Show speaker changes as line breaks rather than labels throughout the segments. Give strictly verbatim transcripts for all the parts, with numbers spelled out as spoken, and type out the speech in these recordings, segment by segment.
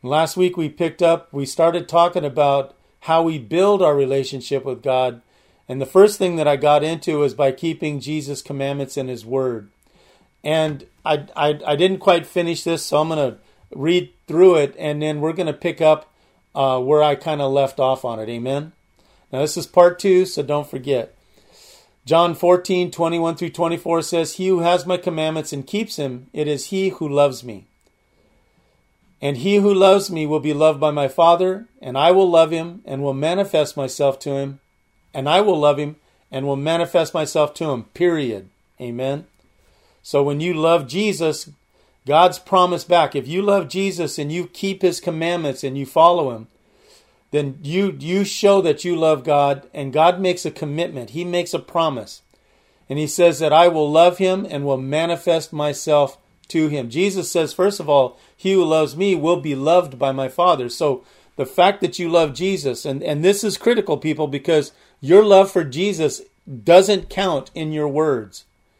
Last week we picked up, we started talking about how we build our relationship with God. And the first thing that I got into is by keeping Jesus' commandments in his word. And I, I, I didn't quite finish this, so I'm going to read through it, and then we're going to pick up uh, where I kind of left off on it. Amen? Now this is part two, so don't forget. John fourteen, twenty-one through twenty-four says, "He who has my commandments and keeps them, it is he who loves me. And he who loves me will be loved by my Father, and I will love him and will manifest myself to him. And I will love him and will manifest myself to him." Period. Amen. So when you love Jesus, God's promise back, if you love Jesus and you keep his commandments and you follow him, then you, you show that you love God, and God makes a commitment. He makes a promise. And he says that I will love him and will manifest myself to him. Jesus says, first of all, he who loves me will be loved by my Father. So the fact that you love Jesus, and, and this is critical, people, because your love for Jesus doesn't count in your words.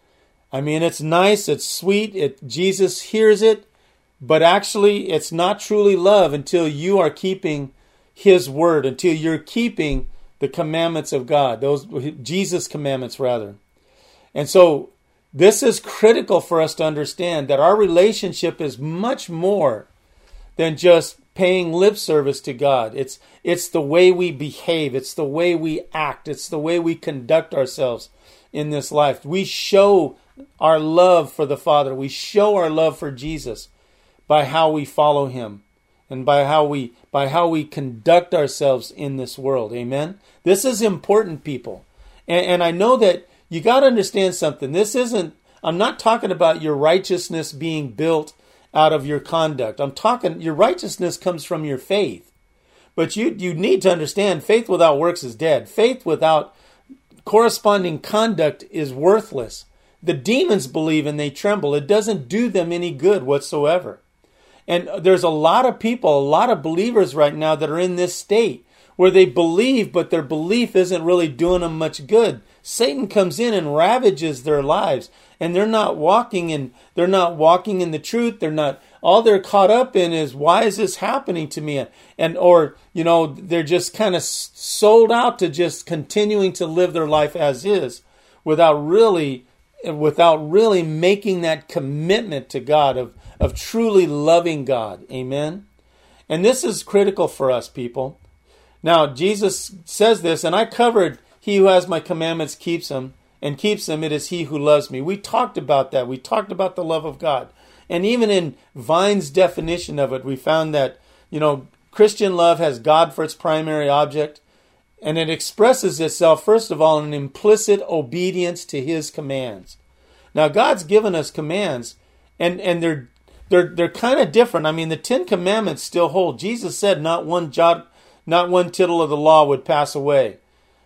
I mean, it's nice, it's sweet, it, Jesus hears it, but actually it's not truly love until you are keeping his word, until you're keeping the commandments of God, those Jesus' commandments rather. And so this is critical for us to understand that our relationship is much more than just paying lip service to God. It's it's the way we behave. It's the way we act. It's the way we conduct ourselves in this life. We show our love for the Father. We show our love for Jesus by how we follow him and by how we by how we conduct ourselves in this world. Amen? This is important, people. And, and I know that you got to understand something. This isn't, I'm not talking about your righteousness being built out of your conduct. I'm talking, your righteousness comes from your faith. But you, you need to understand, faith without works is dead. Faith without corresponding conduct is worthless. The demons believe and they tremble. It doesn't do them any good whatsoever. And there's a lot of people, a lot of believers right now that are in this state where they believe, but their belief isn't really doing them much good. Satan comes in and ravages their lives, and they're not walking in, they're not walking in the truth. They're not, all they're caught up in is, why is this happening to me? And, or, you know, they're just kind of sold out to just continuing to live their life as is without really, without really making that commitment to God of, of truly loving God. Amen. And this is critical for us, people. Now, Jesus says this, and I covered, he who has my commandments keeps them, and keeps them, it is he who loves me. We talked about that. We talked about the love of God. And even in Vine's definition of it, we found that, you know, Christian love has God for its primary object, and it expresses itself, first of all, in implicit obedience to his commands. Now, God's given us commands, and, and they're they're they're kind of different. I mean, the Ten Commandments still hold. Jesus said not one jot, not one tittle of the law would pass away.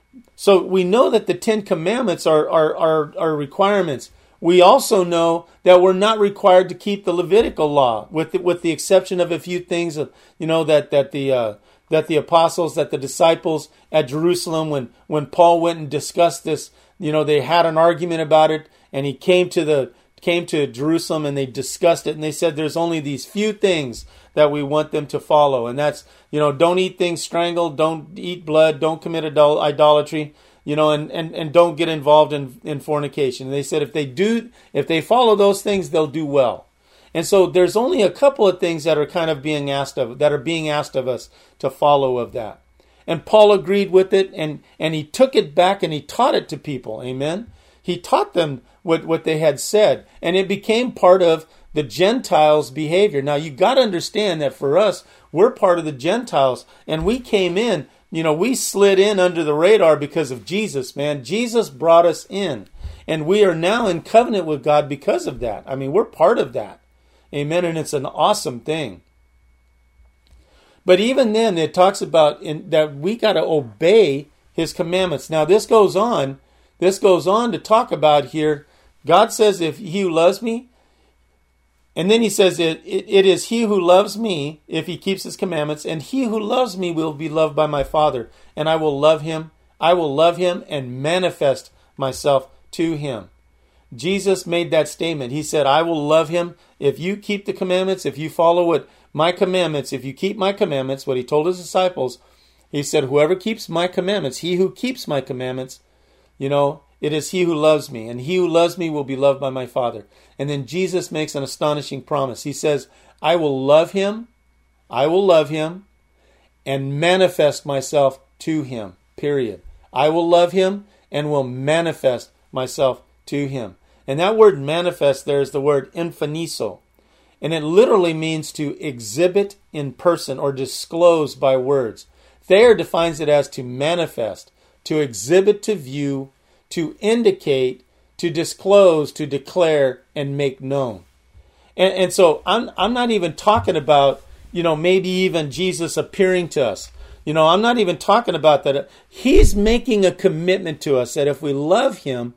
So we know that the Ten Commandments are, are, are, are requirements. We also know that we're not required to keep the Levitical law, with the, with the exception of a few things, of, you know, that that the uh, that the apostles, that the disciples at Jerusalem, when when Paul went and discussed this, you know, they had an argument about it, and he came to the came to Jerusalem and they discussed it, and they said there's only these few things that we want them to follow, and that's, you know, don't eat things strangled, don't eat blood, don't commit idol- idolatry, you know, and, and, and don't get involved in, in fornication. And they said if they do, if they follow those things, they'll do well. And so there's only a couple of things that are kind of being asked of, that are being asked of us to follow of that. And Paul agreed with it, and, and he took it back and he taught it to people. Amen. He taught them what, what they had said, and it became part of the Gentiles' behavior. Now, you got to understand that for us, we're part of the Gentiles, and we came in, you know, we slid in under the radar because of Jesus, man. Jesus brought us in, and we are now in covenant with God because of that. I mean, we're part of that. Amen, and it's an awesome thing. But even then, it talks about in, that we got to obey his commandments. Now, this goes on, this goes on to talk about here, God says, if he who loves me, and then he says, it, it, it is he who loves me, if he keeps his commandments, and he who loves me will be loved by my Father, and I will love him, I will love him and manifest myself to him. Jesus made that statement. He said, I will love him if you keep the commandments, if you follow what, my commandments, if you keep my commandments, what he told his disciples, he said, whoever keeps my commandments, he who keeps my commandments, you know, it is he who loves me, and he who loves me will be loved by my Father. And then Jesus makes an astonishing promise. He says, I will love him, I will love him, and manifest myself to him, period. I will love him and will manifest myself to him. And that word manifest there is the word emphanizo. And it literally means to exhibit in person or disclose by words. Thayer defines it as to manifest, to exhibit to view, to indicate, to disclose, to declare, and make known. And, and so I'm I'm not even talking about, you know, maybe even Jesus appearing to us. You know, I'm not even talking about that. He's making a commitment to us that if we love him,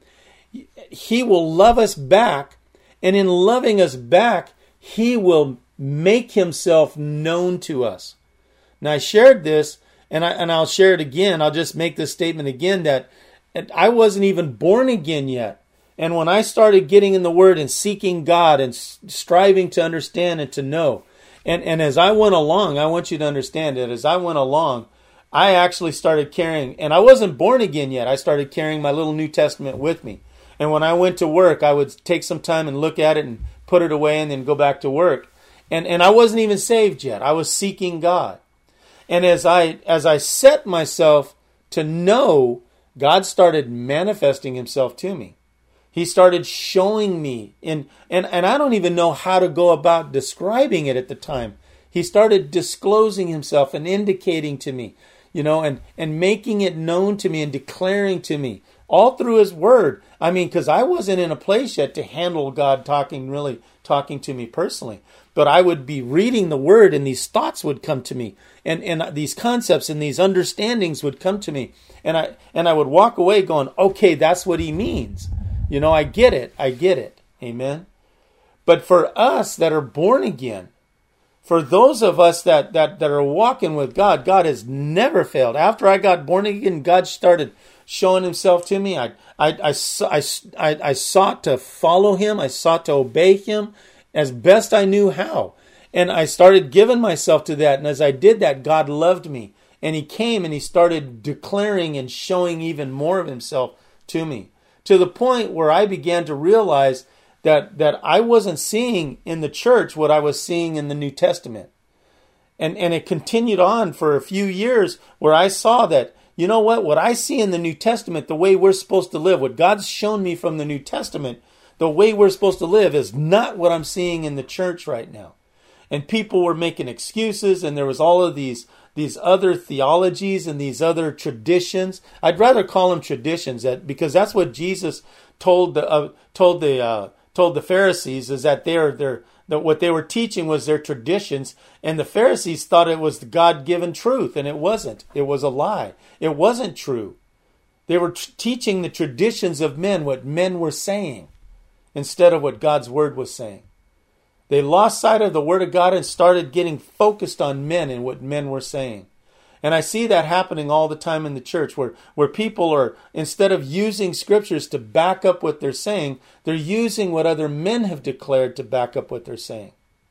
he will love us back. And in loving us back, he will make himself known to us. Now, I shared this, and, I, and I'll share it again. I'll just make this statement again that I wasn't even born again yet. And when I started getting in the Word and seeking God and striving to understand and to know, and, and as I went along, I want you to understand that as I went along, I actually started carrying, and I wasn't born again yet, I started carrying my little New Testament with me. And when I went to work, I would take some time and look at it and put it away and then go back to work. And and I wasn't even saved yet. I was seeking God. And as I as I set myself to know, God started manifesting himself to me. He started showing me, in, and, and I don't even know how to go about describing it at the time. He started disclosing himself and indicating to me, you know, and, and making it known to me and declaring to me, all through his word. I mean, because I wasn't in a place yet to handle God talking, really talking to me personally. But I would be reading the word and these thoughts would come to me. And, and these concepts and these understandings would come to me. And I and I would walk away going, okay, that's what he means. You know, I get it. I get it. Amen. But for us that are born again, for those of us that, that, that are walking with God, God has never failed. After I got born again, God started showing himself to me. I, I, I, I, I, I sought to follow him. I sought to obey him as best I knew how. And I started giving myself to that. And as I did that, God loved me. And he came and he started declaring and showing even more of himself to me. To the point where I began to realize that, that I wasn't seeing in the church what I was seeing in the New Testament. And, and it continued on for a few years where I saw that, you know what, what I see in the New Testament, the way we're supposed to live, what God's shown me from the New Testament, the way we're supposed to live is not what I'm seeing in the church right now. And people were making excuses, and there was all of these these other theologies and these other traditions. I'd rather call them traditions, that because that's what Jesus told the uh, told the uh, told the Pharisees, is that they're they're that what they were teaching was their traditions, and the Pharisees thought it was the God-given truth, and it wasn't. It was a lie. It wasn't true. They were t- teaching the traditions of men, what men were saying, instead of what God's word was saying. They lost sight of the word of God and started getting focused on men and what men were saying. And I see that happening all the time in the church, where, where people are, instead of using scriptures to back up what they're saying, they're using what other men have declared to back up what they're saying.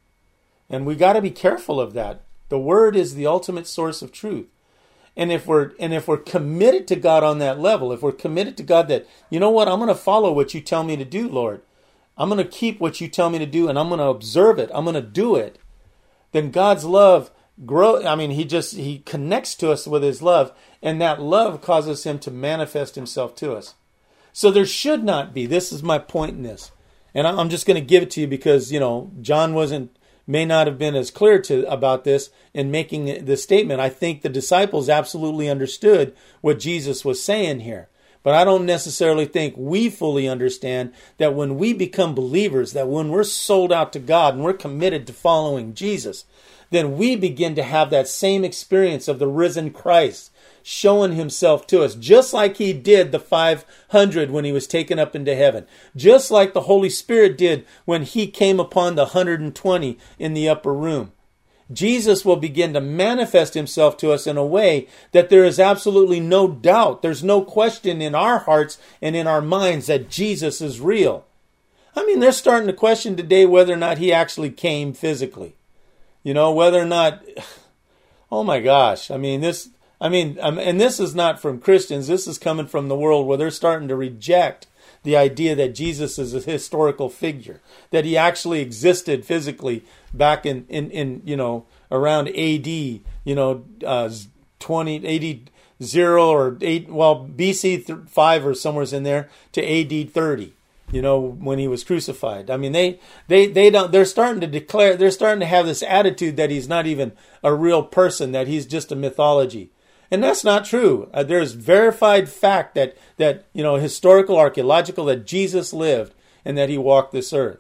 And we got to be careful of that. The word is the ultimate source of truth. And if we're and if we're committed to God on that level, if we're committed to God that, you know what, I'm going to follow what you tell me to do, Lord. I'm going to keep what you tell me to do, and I'm going to observe it. I'm going to do it. Then God's love grow. I mean, he just he connects to us with his love, and that love causes him to manifest himself to us. So there should not be. This is my point in this, and I'm just going to give it to you because, you know, John wasn't may not have been as clear to about this in making the statement. I think the disciples absolutely understood what Jesus was saying here. But I don't necessarily think we fully understand that when we become believers, that when we're sold out to God and we're committed to following Jesus, then we begin to have that same experience of the risen Christ showing himself to us, just like he did the five hundred when he was taken up into heaven, just like the Holy Spirit did when he came upon the one hundred twenty in the upper room. Jesus will begin to manifest himself to us in a way that there is absolutely no doubt. There's no question in our hearts and in our minds that Jesus is real. I mean, they're starting to question today whether or not he actually came physically. You know, whether or not, oh my gosh, I mean, this, I mean, um, and this is not from Christians, this is coming from the world where they're starting to reject the idea that Jesus is a historical figure, that he actually existed physically back in, in, in you know, around A D, you know, uh, twenty, eighty, zero or eight, well, B C five or somewhere's in there to A D thirty, you know, when he was crucified. I mean, they, they, they don't, they're starting to declare, they're starting to have this attitude that he's not even a real person, that he's just a mythology. And that's not true. Uh, there's verified fact that, that, you know, historical, archaeological, that Jesus lived and that he walked this earth.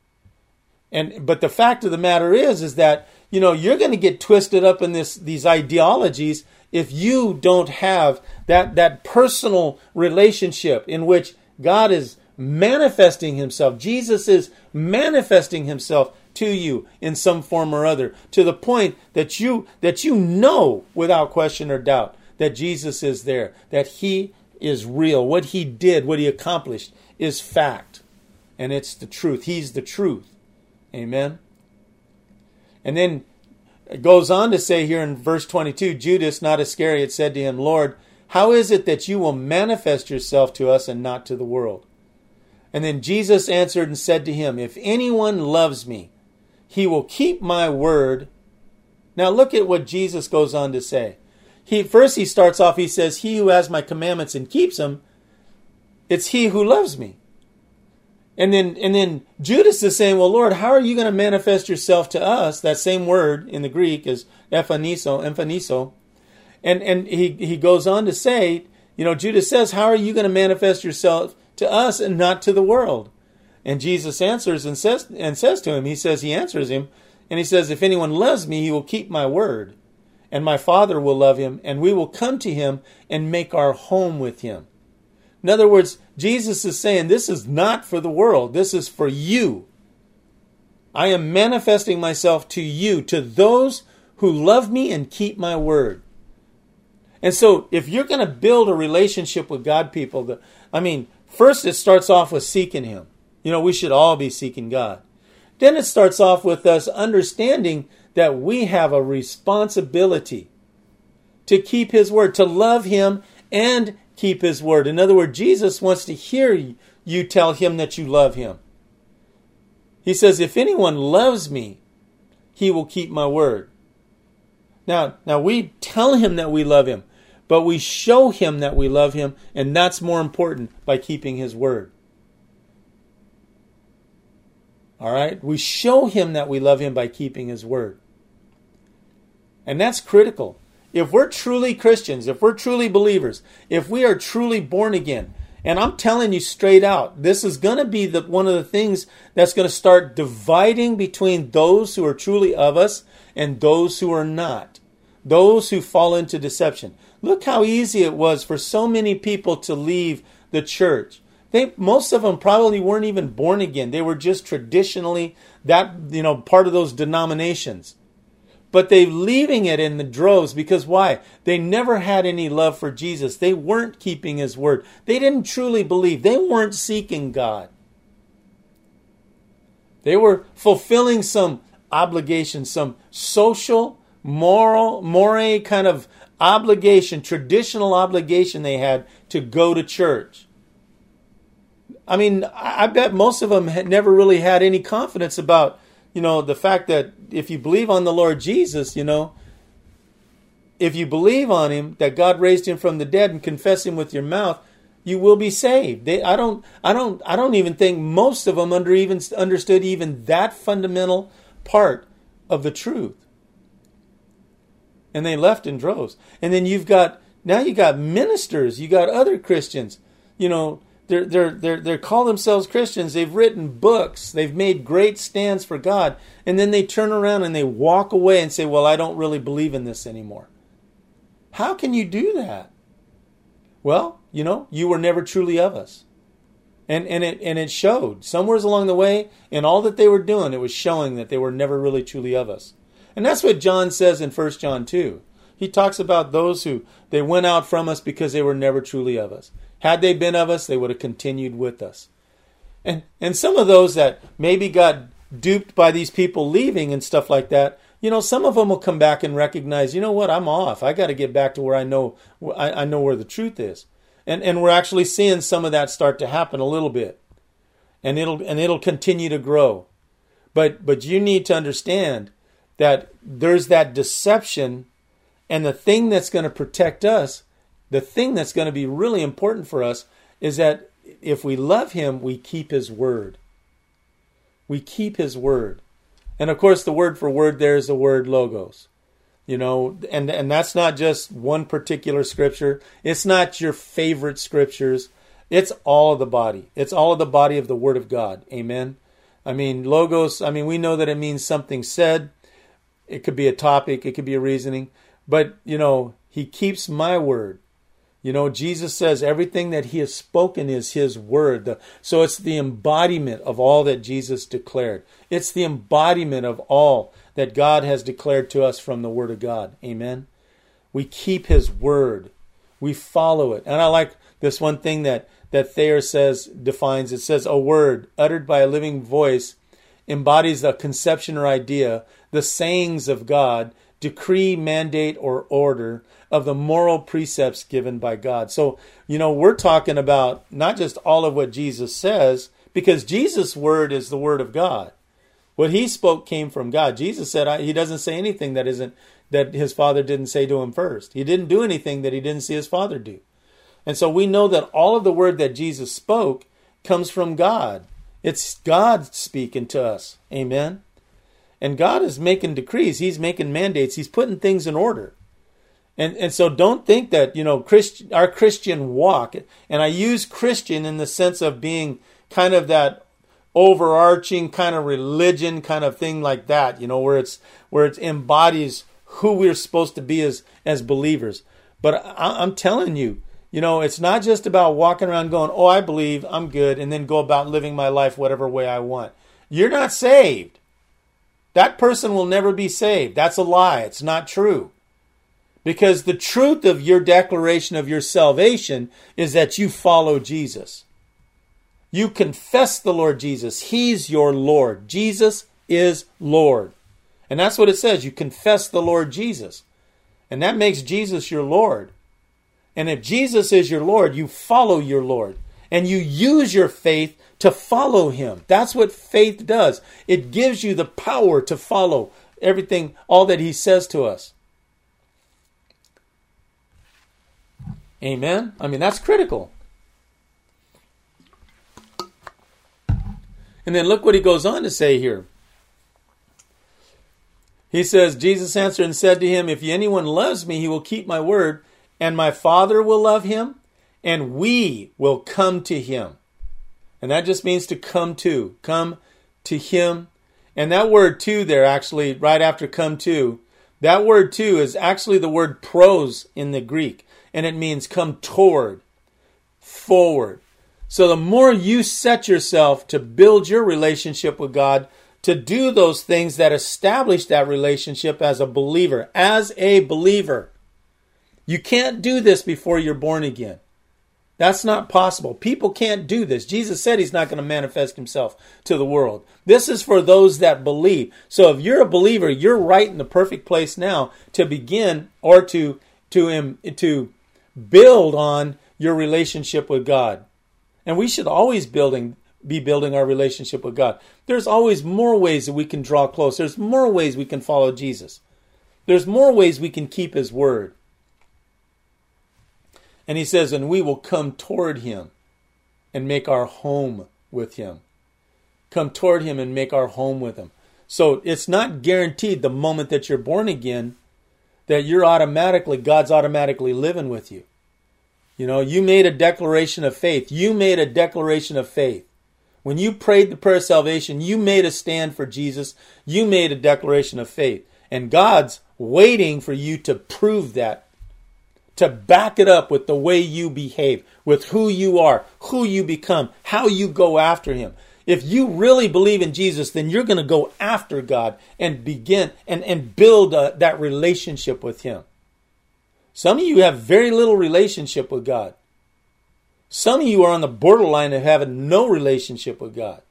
And, but the fact of the matter is, is that, you know, you're going to get twisted up in this, these ideologies if you don't have that, that personal relationship in which God is manifesting himself. Jesus is manifesting himself to you in some form or other, to the point that you that you know without question or doubt that Jesus is there, that he is real. What he did, what he accomplished is fact. And it's the truth. He's the truth. Amen. And then it goes on to say here in verse twenty-two, Judas, not Iscariot, said to him, Lord, how is it that you will manifest yourself to us and not to the world? And then Jesus answered and said to him, if anyone loves me, he will keep my word. Now look at what Jesus goes on to say. He first he starts off, he says, he who has my commandments and keeps them, it's he who loves me. And then and then Judas is saying, well, Lord, how are you going to manifest yourself to us? That same word in the Greek is emphaniso, emphaniso. And and he, he goes on to say, you know, Judas says, how are you going to manifest yourself to us and not to the world? And Jesus answers and says and says to him, he says, he answers him, and he says, if anyone loves me, he will keep my word, and my Father will love him, and we will come to him and make our home with him. In other words, Jesus is saying, this is not for the world, this is for you. I am manifesting myself to you, to those who love me and keep my word. And so, if you're going to build a relationship with God, people, the, I mean, first it starts off with seeking him. You know, we should all be seeking God. Then it starts off with us understanding that we have a responsibility to keep his word, to love him and keep his word. In other words, Jesus wants to hear you tell him that you love him. He says, if anyone loves me, he will keep my word. Now, now we tell him that we love him, but we show him that we love him, and that's more important by keeping his word. All right? We show him that we love him by keeping his word. And that's critical. If we're truly Christians, if we're truly believers, if we are truly born again, and I'm telling you straight out, this is going to be the, one of the things that's going to start dividing between those who are truly of us and those who are not. Those who fall into deception. Look how easy it was for so many people to leave the church. They, most of them probably weren't even born again. They were just traditionally that, you know, part of those denominations. But they're leaving it in the droves because why? They never had any love for Jesus. They weren't keeping his word. They didn't truly believe. They weren't seeking God. They were fulfilling some obligation, some social, moral, moral kind of obligation, traditional obligation they had to go to church. I mean, I bet most of them had never really had any confidence about, you know, the fact that if you believe on the Lord Jesus, you know, if you believe on him, that God raised him from the dead and confess him with your mouth, you will be saved. They, I don't, I don't, I don't even think most of them under even understood even that fundamental part of the truth. And they left in droves. And then you've got, now you got ministers, you got other Christians, you know, They're, they're, they're, they call themselves Christians. They've written books. They've made great stands for God. And then they turn around and they walk away and say, well, I don't really believe in this anymore. How can you do that? Well, you know, you were never truly of us. And, and, it, and it showed. Somewhere along the way, in all that they were doing, it was showing that they were never really truly of us. And that's what John says in First John two. He talks about those who, they went out from us because they were never truly of us. Had they been of us, they would have continued with us. And and some of those that maybe got duped by these people leaving and stuff like that, you know, some of them will come back and recognize, you know what, I'm off. I got to get back to where I know I, I know where the truth is. And and we're actually seeing some of that start to happen a little bit. And it'll and it'll continue to grow. But but you need to understand that there's that deception, and the thing that's going to protect us, the thing that's going to be really important for us is that if we love him, we keep his word. We keep his word. And of course, the word for word there is the word logos. You know, and, and that's not just one particular scripture. It's not your favorite scriptures. It's all of the body. It's all of the body of the word of God. Amen. I mean, logos, I mean, we know that it means something said. It could be a topic. It could be a reasoning. But, you know, he keeps my word. You know, Jesus says everything that he has spoken is his word. The, so it's the embodiment of all that Jesus declared. It's the embodiment of all that God has declared to us from the word of God. Amen. We keep his word. We follow it. And I like this one thing that, that Thayer says, defines. It says, a word uttered by a living voice embodies a conception or idea, the sayings of God, decree, mandate, or order of the moral precepts given by God. So, you know, we're talking about not just all of what Jesus says, because Jesus' word is the word of God. What he spoke came from God. Jesus said I, he doesn't say anything that isn't that his Father didn't say to him first. He didn't do anything that he didn't see his Father do. And so we know that all of the word that Jesus spoke comes from God. It's God speaking to us. Amen. And God is making decrees. He's making mandates. He's putting things in order. And and so don't think that, you know, Christ, our Christian walk, and I use Christian in the sense of being kind of that overarching kind of religion kind of thing like that, you know, where it's where it embodies who we're supposed to be as, as believers. But I, I'm telling you, you know, it's not just about walking around going, oh, I believe, I'm good, and then go about living my life whatever way I want. You're not saved. That person will never be saved. That's a lie. It's not true. Because the truth of your declaration of your salvation is that you follow Jesus. You confess the Lord Jesus. He's your Lord. Jesus is Lord. And that's what it says. You confess the Lord Jesus. And that makes Jesus your Lord. And if Jesus is your Lord, you follow your Lord. And you use your faith to follow him. That's what faith does. It gives you the power to follow everything, all that he says to us. Amen? I mean, that's critical. And then look what he goes on to say here. He says, Jesus answered and said to him, if anyone loves me, he will keep my word, and my Father will love him, and we will come to him. And that just means to come to. Come to him. And that word to there, actually, right after come to, that word to is actually the word pros in the Greek. And it means come toward, forward. So the more you set yourself to build your relationship with God, to do those things that establish that relationship as a believer, as a believer. You can't do this before you're born again. That's not possible. People can't do this. Jesus said he's not going to manifest himself to the world. This is for those that believe. So if you're a believer, you're right in the perfect place now to begin or to to to build on your relationship with God. And we should always building be building our relationship with God. There's always more ways that we can draw close. There's more ways we can follow Jesus. There's more ways we can keep his word. And he says, and we will come toward him and make our home with him. Come toward him and make our home with him. So it's not guaranteed the moment that you're born again that you're automatically, God's automatically living with you. You know, you made a declaration of faith. You made a declaration of faith. When you prayed the prayer of salvation, you made a stand for Jesus. You made a declaration of faith. And God's waiting for you to prove that, to back it up with the way you behave, with who you are, who you become, how you go after him. If you really believe in Jesus, then you're going to go after God and begin and, and build a, that relationship with him. Some of you have very little relationship with God. Some of you are on the borderline of having no relationship with God.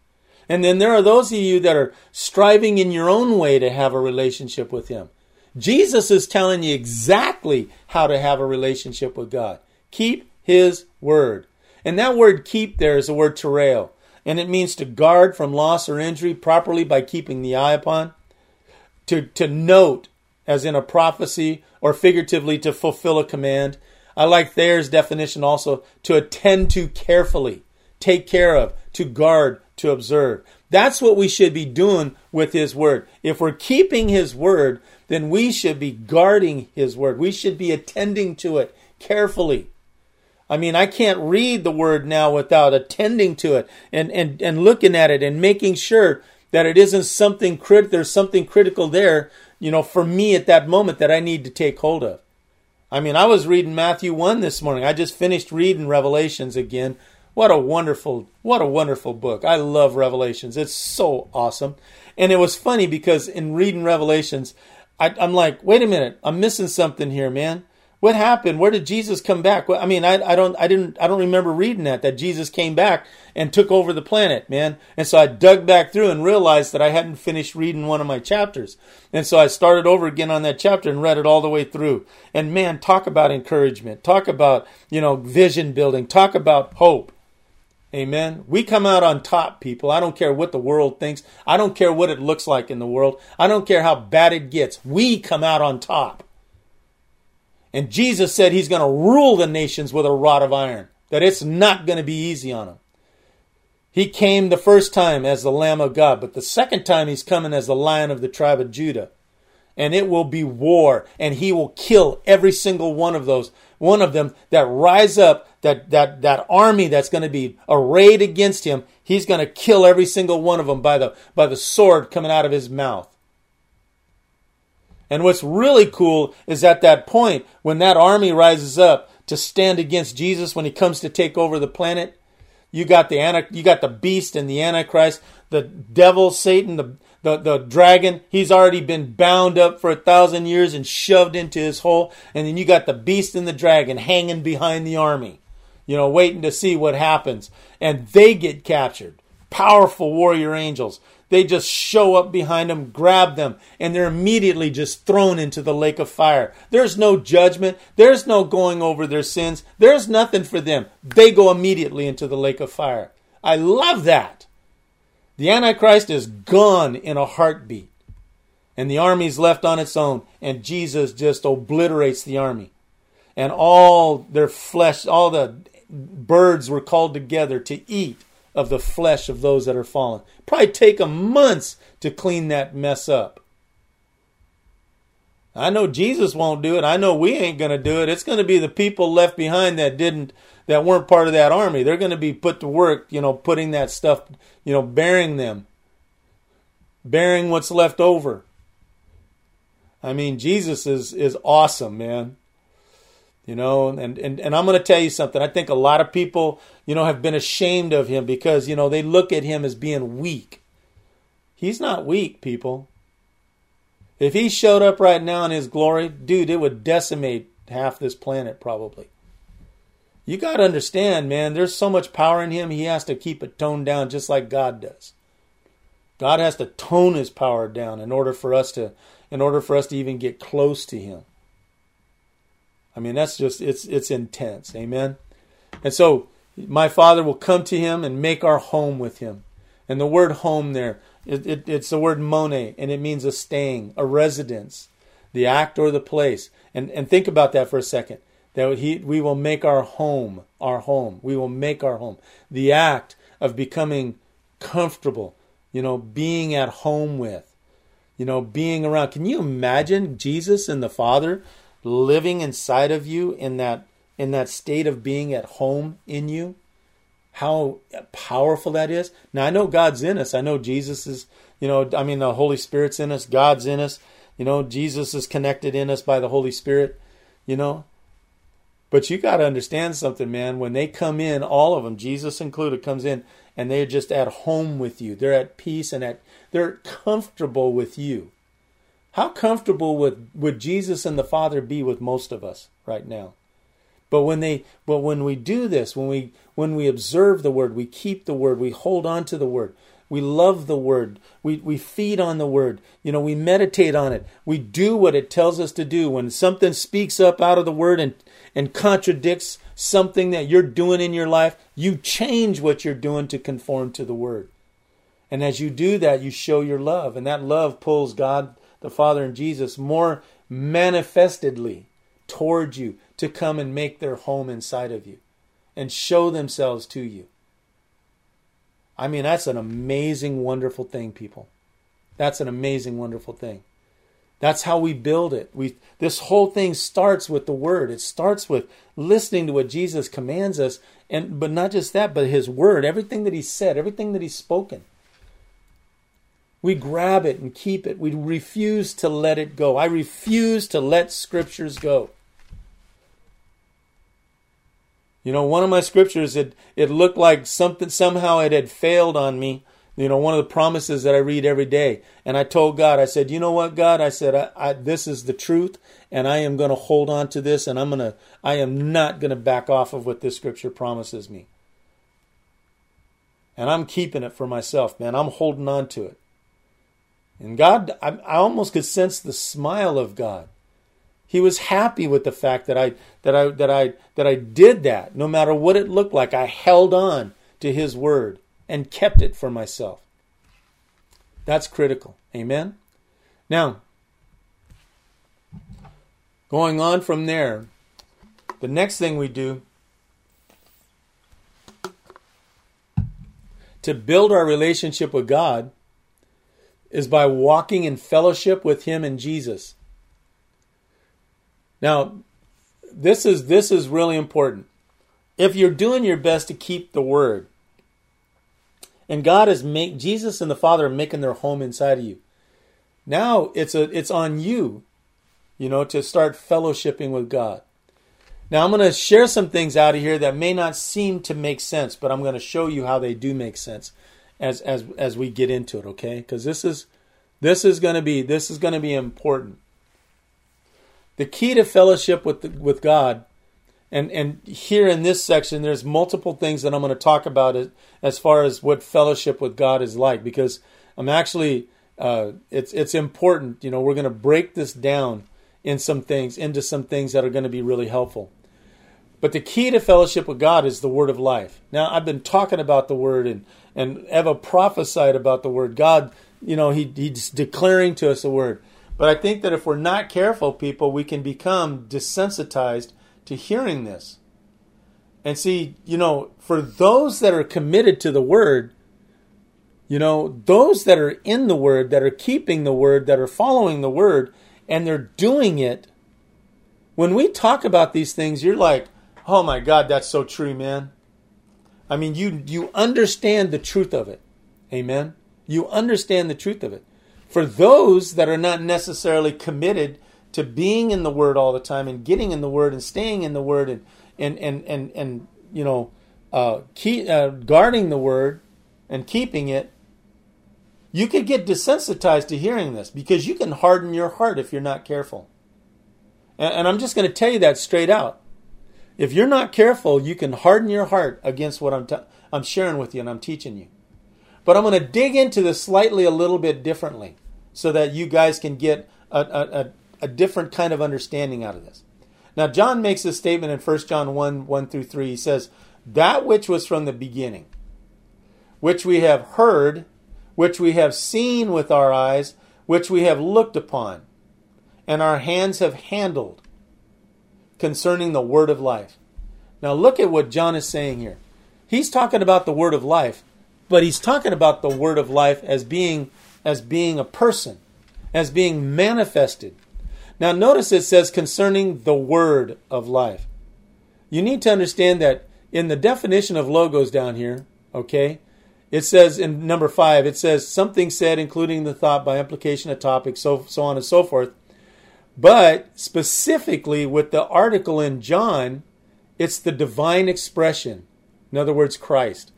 And then there are those of you that are striving in your own way to have a relationship with him. Jesus is telling you exactly how to have a relationship with God. Keep his word. And that word keep there is the word tereo. And it means to guard from loss or injury properly by keeping the eye upon. To, to note, as in a prophecy, or figuratively to fulfill a command. I like Thayer's definition also, to attend to carefully, take care of, to guard, to observe. That's what we should be doing with his word. If we're keeping his word, then we should be guarding his word. We should be attending to it carefully. I mean, I can't read the word now without attending to it and, and, and looking at it and making sure that it isn't something crit- there's something critical there, you know, for me at that moment that I need to take hold of. I mean, I was reading Matthew one this morning. I just finished reading Revelations again. What a wonderful, what a wonderful book. I love Revelations. It's so awesome. And it was funny because in reading Revelations, I, I'm like, wait a minute, I'm missing something here, man. What happened? Where did Jesus come back? Well, I mean, I, I don't, I didn't, I don't remember reading that, that Jesus came back and took over the planet, man. And so I dug back through and realized that I hadn't finished reading one of my chapters. And so I started over again on that chapter and read it all the way through. And man, talk about encouragement. Talk about, you know, vision building. Talk about hope. Amen. We come out on top, people. I don't care what the world thinks. I don't care what it looks like in the world. I don't care how bad it gets. We come out on top. And Jesus said he's going to rule the nations with a rod of iron. That it's not going to be easy on him. He came the first time as the Lamb of God. But the second time he's coming as the Lion of the tribe of Judah. And it will be war. And he will kill every single one of those. One of them that rise up. That, that, that army that's going to be arrayed against him. He's going to kill every single one of them by the, by the sword coming out of his mouth. And what's really cool is at that point, when that army rises up to stand against Jesus when he comes to take over the planet, you got the anti, you got the beast and the Antichrist, the devil, Satan, the, the, the dragon. He's already been bound up for a thousand years and shoved into his hole. And then you got the beast and the dragon hanging behind the army, you know, waiting to see what happens. And they get captured. Powerful warrior angels. They just show up behind them, grab them, and they're immediately just thrown into the lake of fire. There's no judgment. There's no going over their sins. There's nothing for them. They go immediately into the lake of fire. I love that. The Antichrist is gone in a heartbeat. And the army's left on its own. And Jesus just obliterates the army. And all their flesh, all the birds were called together to eat of the flesh of those that are fallen. Probably take them months to clean that mess up. I know Jesus won't do it. I know we ain't going to do it. It's going to be the people left behind that didn't, that weren't part of that army. They're going to be put to work, you know, putting that stuff, you know, bearing them, bearing what's left over. I mean, Jesus is, is awesome, man. You know, and, and, and I'm going to tell you something. I think a lot of people, you know, have been ashamed of him because, you know, they look at him as being weak. He's not weak, people. If he showed up right now in his glory, dude, it would decimate half this planet probably. You got to understand, man, there's so much power in him, he has to keep it toned down just like God does. God has to tone his power down in order for us to, in order for us to even get close to him. I mean, that's just, it's it's intense. Amen. And so my Father will come to him and make our home with him. And the word home there, it, it, it's the word mone, and it means a staying, a residence, the act or the place. And and think about that for a second. That he, we will make our home, our home. We will make our home. The act of becoming comfortable, you know, being at home with, you know, being around. Can you imagine Jesus and the Father living inside of you in that in that state of being at home in you? How powerful that is. Now, I know God's in us. I know Jesus is, you know, I mean, the Holy Spirit's in us. God's in us. You know, Jesus is connected in us by the Holy Spirit, you know. But you got to understand something, man. When they come in, all of them, Jesus included, comes in, and they're just at home with you. They're at peace and at they're comfortable with you. How comfortable would, would Jesus and the Father be with most of us right now? But when they, but when we do this, when we when we observe the Word, we keep the Word, we hold on to the Word, We love the Word. We, we feed on the Word. You know, we meditate on it. We do what it tells us to do. When something speaks up out of the Word and, and contradicts something that you're doing in your life, you change what you're doing to conform to the Word. And as you do that, you show your love. And that love pulls God, the Father, and Jesus more manifestedly toward you to come and make their home inside of you and show themselves to you. I mean, that's an amazing, wonderful thing, people. That's an amazing, wonderful thing. That's how we build it. We this whole thing starts with the Word. It starts with listening to what Jesus commands us, and but not just that, but His Word, everything that He said, everything that He's spoken. We grab it and keep it. We refuse to let it go. I refuse to let scriptures go. You know, one of my scriptures, it, it looked like something, somehow it had failed on me. You know, one of the promises that I read every day. And I told God, I said, you know what, God? I said, I, I, this is the truth, and I am going to hold on to this, and I'm going to, I am not going to back off of what this scripture promises me. And I'm keeping it for myself, man. I'm holding on to it. And God, I, I almost could sense the smile of God. He was happy with the fact that I that I that I that I did that. No matter what it looked like, I held on to His Word and kept it for myself. That's critical. Amen. Now, going on from there, the next thing we do to build our relationship with God is by walking in fellowship with Him and Jesus. Now, this is this is really important. If you're doing your best to keep the Word, and God is make Jesus and the Father are making their home inside of you, now it's a it's on you, you know, to start fellowshipping with God. Now, I'm going to share some things out of here that may not seem to make sense, but I'm going to show you how they do make sense as as as we get into it, okay? Because this is this is going to be this is going to be important. The key to fellowship with the, with God, and, and here in this section, there's multiple things that I'm going to talk about as, as far as what fellowship with God is like, because I'm actually, uh, it's it's important. You know, we're going to break this down in some things, into some things that are going to be really helpful. But the key to fellowship with God is the Word of life. Now, I've been talking about the Word, and, and Eva prophesied about the Word. God, you know, he, he's declaring to us the Word. But I think that if we're not careful, people, we can become desensitized to hearing this. And see, you know, for those that are committed to the Word, you know, those that are in the Word, that are keeping the Word, that are following the Word, and they're doing it, when we talk about these things, you're like, oh my God, that's so true, man. I mean, you you understand the truth of it. Amen? You understand the truth of it. For those that are not necessarily committed to being in the Word all the time and getting in the Word and staying in the Word and and and and, and you know uh, keep, uh, guarding the Word and keeping it, you could get desensitized to hearing this, because you can harden your heart if you're not careful. And, and I'm just going to tell you that straight out. If you're not careful, you can harden your heart against what I'm t- I'm sharing with you and I'm teaching you. But I'm going to dig into this slightly a little bit differently so that you guys can get a, a, a, a different kind of understanding out of this. Now, John makes this statement in First John one, one through three. He says, that which was from the beginning, which we have heard, which we have seen with our eyes, which we have looked upon, and our hands have handled, concerning the word of life. Now look at what John is saying here. He's talking about the word of life, but he's talking about the word of life as being as being a person, as being manifested. Now notice it says concerning the word of life. You need to understand that in the definition of logos down here, okay, it says in number five, it says something said including the thought by implication, a topic, so, so on and so forth. But specifically with the article in John, it's the divine expression. In other words, Christ.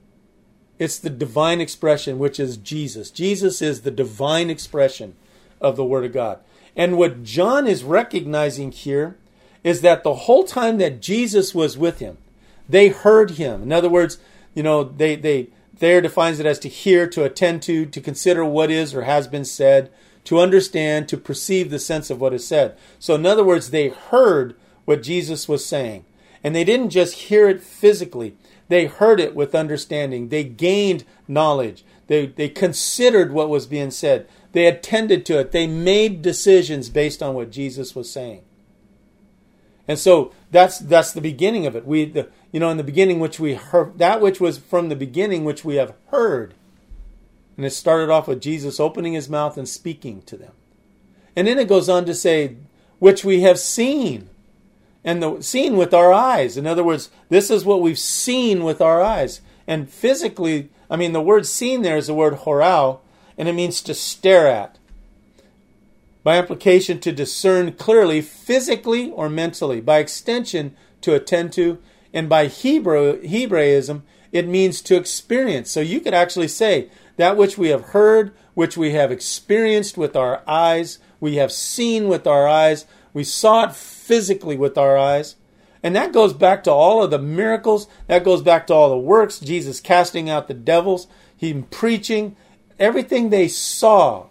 It's the divine expression, which is Jesus. Jesus is the divine expression of the Word of God. And what John is recognizing here is that the whole time that Jesus was with him, they heard him. In other words, you know, they they Thayer defines it as to hear, to attend to, to consider what is or has been said, to understand, to perceive the sense of what is said. So in other words, they heard what Jesus was saying. And they didn't just hear it physically. They heard it with understanding. They gained knowledge. They, they considered what was being said. They attended to it. They made decisions based on what Jesus was saying. And so that's that's the beginning of it. We, the, you know, in the beginning, which we heard, that which was from the beginning, which we have heard. And it started off with Jesus opening his mouth and speaking to them. And then it goes on to say, which we have seen. And the seen with our eyes. In other words, this is what we've seen with our eyes. And physically, I mean, the word seen there is the word horao, and it means to stare at. By implication, to discern clearly, physically or mentally. By extension, to attend to. And by Hebrew Hebraism, it means to experience. So you could actually say, that which we have heard, which we have experienced with our eyes, we have seen with our eyes, we saw it physically with our eyes. And that goes back to all of the miracles. That goes back to all the works. Jesus casting out the devils. Him preaching. Everything they saw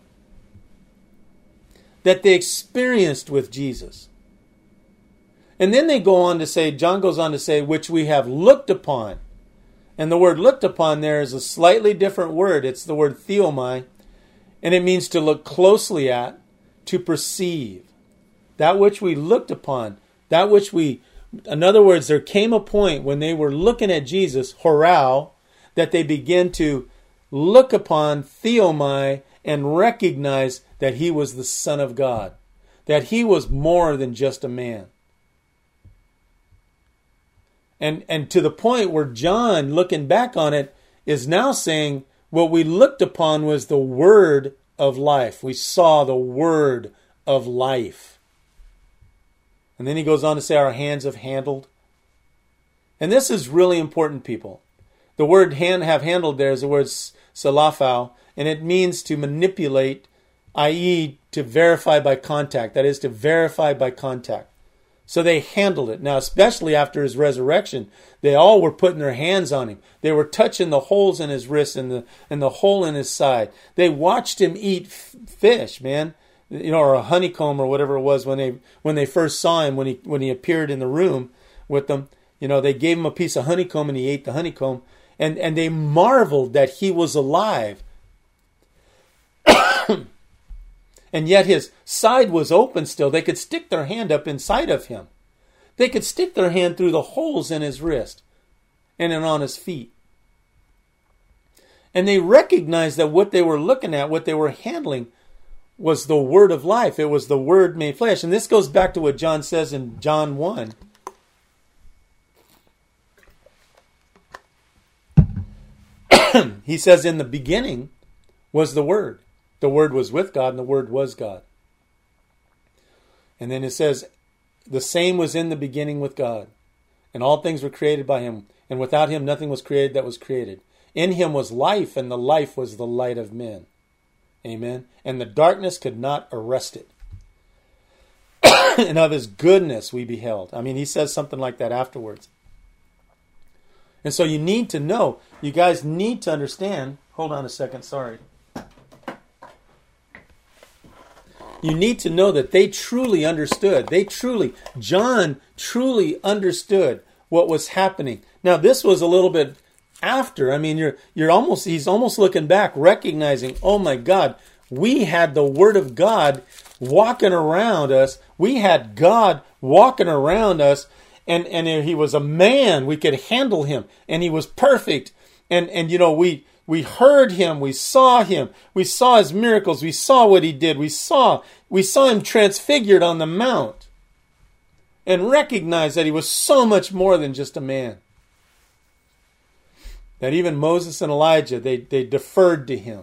that they experienced with Jesus. And then they go on to say, John goes on to say, which we have looked upon. And the word looked upon there is a slightly different word. It's the word theomai. And it means to look closely at, to perceive. That which we looked upon, that which we, in other words, there came a point when they were looking at Jesus, horao, that they began to look upon theomai and recognize that he was the Son of God, that he was more than just a man. And, and to the point where John, looking back on it, is now saying what we looked upon was the word of life. We saw the word of life. And then he goes on to say our hands have handled. And this is really important, people. The word hand have handled there is the word salafau, and it means to manipulate, that is to verify by contact. That is to verify by contact. So they handled it. Now, especially after his resurrection, they all were putting their hands on him. They were touching the holes in his wrist and the and the hole in his side. They watched him eat f- fish, man. You know, or a honeycomb or whatever it was when they when they first saw him, when he when he appeared in the room with them. You know, they gave him a piece of honeycomb and he ate the honeycomb. And, and they marveled that he was alive. And yet his side was open still. They could stick their hand up inside of him. They could stick their hand through the holes in his wrist and then on his feet. And they recognized that what they were looking at, what they were handling, was the word of life. It was the word made flesh. And this goes back to what John says in John one. He says, in the beginning was the Word. The Word was with God, and the Word was God. And then it says, the same was in the beginning with God. And all things were created by him. And without him nothing was created that was created. In him was life, and the life was the light of men. Amen. And the darkness could not arrest it. And of his goodness we beheld. I mean, he says something like that afterwards. And so you need to know, you guys need to understand, hold on a second, sorry. You need to know that they truly understood. They truly, John truly understood what was happening. Now this was a little bit after. I mean, you're you're almost, he's almost looking back, recognizing, oh my God, we had the Word of God walking around us. We had God walking around us. And and he was a man. We could handle him. And he was perfect. And, and you know, we we heard him. We saw him. We saw his miracles. We saw what he did. We saw, we saw him transfigured on the mount. And recognized that he was so much more than just a man. That even Moses and Elijah, they, they deferred to him.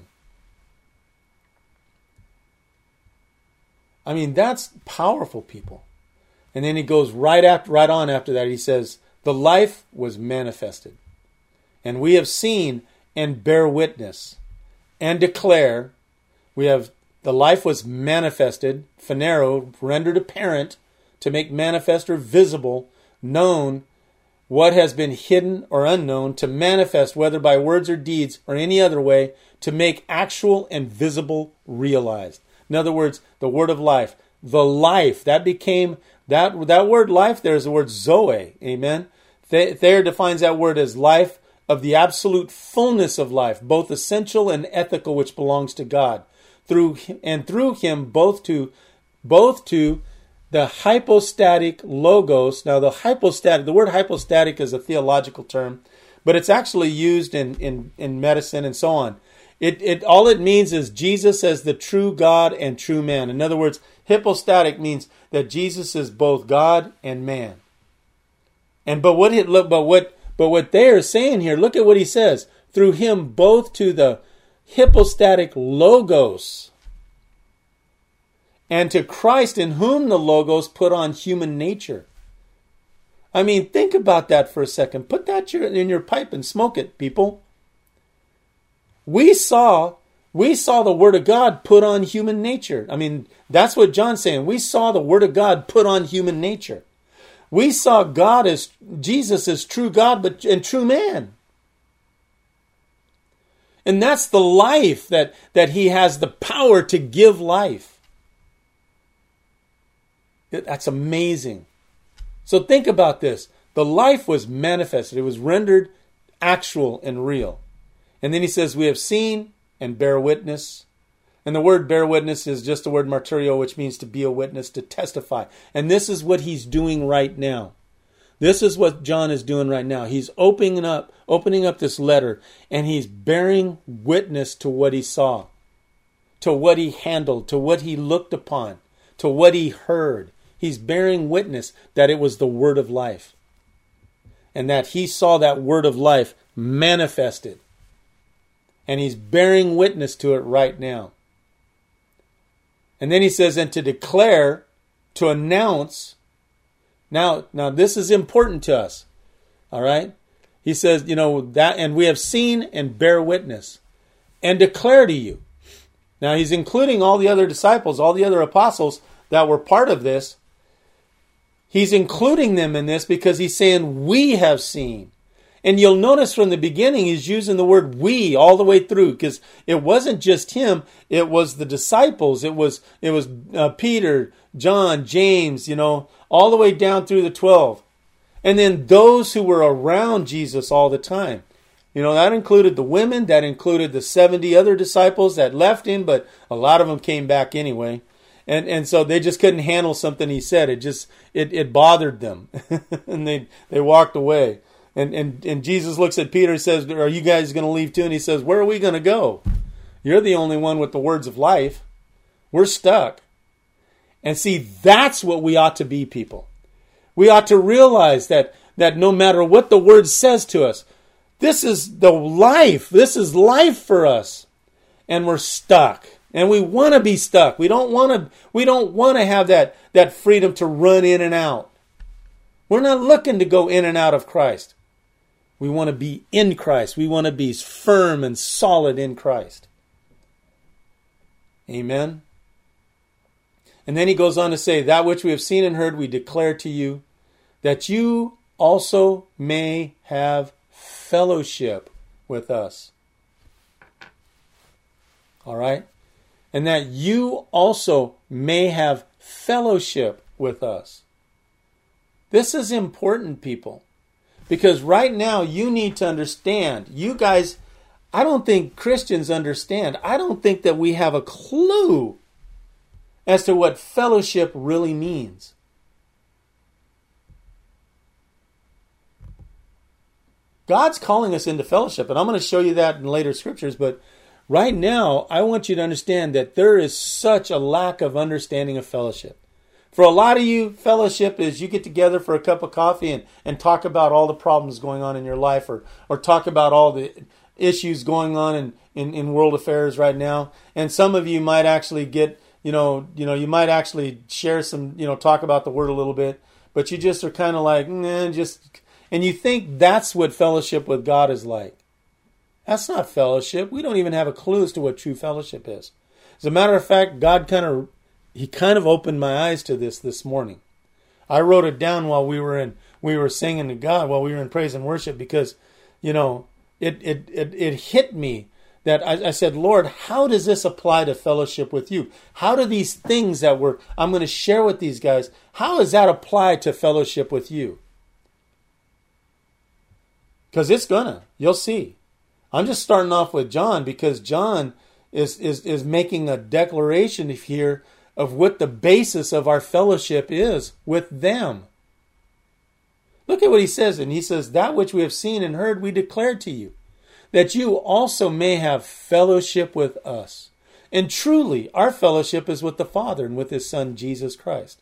I mean, that's powerful, people. And then he goes right after, right on after that. He says, the life was manifested. And we have seen and bear witness and declare. We have, the life was manifested, phanero, rendered apparent, to make manifest or visible, known, what has been hidden or unknown to manifest, whether by words or deeds or any other way, to make actual and visible realized. In other words, the word of life, the life that became that that word life. There is the word zoe. Amen. Thayer defines that word as life of the absolute fullness of life, both essential and ethical, which belongs to God, through and through Him, both to both to the hypostatic logos. Now, the hypostatic, the word hypostatic is a theological term, but it's actually used in, in, in medicine and so on. It, it all it means is Jesus as the true God and true man. In other words, hypostatic means that Jesus is both God and man. And but what it look but what but what they are saying here, look at what he says. Through him both to the hypostatic logos, and to Christ, in whom the logos put on human nature. I mean, think about that for a second. Put that in your pipe and smoke it, people. We saw, we saw the Word of God put on human nature. I mean, that's what John's saying. We saw the Word of God put on human nature. We saw God as, Jesus as true God but and true man. And that's the life that, that He has the power to give life. That's amazing. So think about this. The life was manifested. It was rendered actual and real. And then he says, we have seen and bear witness. And the word bear witness is just the word martyrio, which means to be a witness, to testify. And this is what he's doing right now. This is what John is doing right now. He's opening up, opening up this letter, and he's bearing witness to what he saw, to what he handled, to what he looked upon, to what he heard. He's bearing witness that it was the word of life, and that he saw that word of life manifested. And he's bearing witness to it right now. And then he says, and to declare, to announce. Now, now this is important to us. All right? He says, you know, that, and we have seen and bear witness and declare to you. Now, he's including all the other disciples, all the other apostles that were part of this. He's including them in this because he's saying, we have seen. And you'll notice from the beginning, he's using the word we all the way through, because it wasn't just him. It was the disciples. It was, it was uh, Peter, John, James, you know, all the way down through the twelve. And then those who were around Jesus all the time. You know, that included the women, that included the seventy other disciples that left him, but a lot of them came back anyway. And and so they just couldn't handle something he said. It just, it, it bothered them. And they, they walked away. And, and and Jesus looks at Peter and says, are you guys going to leave too? And he says, where are we going to go? You're the only one with the words of life. We're stuck. And see, that's what we ought to be, people. We ought to realize that, that no matter what the word says to us, this is the life. This is life for us. And we're stuck. And we want to be stuck. We don't want to, we don't want to have that, that freedom to run in and out. We're not looking to go in and out of Christ. We want to be in Christ. We want to be firm and solid in Christ. Amen. And then he goes on to say, that which we have seen and heard, we declare to you, that you also may have fellowship with us. All right? And that you also may have fellowship with us. This is important, people. Because right now you need to understand, you guys, I don't think Christians understand. I don't think that we have a clue as to what fellowship really means. God's calling us into fellowship, and I'm going to show you that in later scriptures, but right now I want you to understand that there is such a lack of understanding of fellowship. For a lot of you, fellowship is you get together for a cup of coffee and, and talk about all the problems going on in your life, or, or talk about all the issues going on in, in, in world affairs right now. And some of you might actually get, you know, you know, you might actually share some, you know, talk about the word a little bit, but you just are kind of like, nah, just, and you think that's what fellowship with God is like. That's not fellowship. We don't even have a clue as to what true fellowship is. As a matter of fact, God kind of He kind of opened my eyes to this this morning. I wrote it down while we were in we were singing to God, while we were in praise and worship, because, you know, it it it, it hit me that I, I said, Lord, how does this apply to fellowship with you? How do these things that we're I'm going to share with these guys, how does that apply to fellowship with you? Because it's gonna, you'll see. I'm just starting off with John because John is is is making a declaration here of what the basis of our fellowship is with them. Look at what he says, and he says, that which we have seen and heard we declare to you, that you also may have fellowship with us. And truly, our fellowship is with the Father and with his Son, Jesus Christ.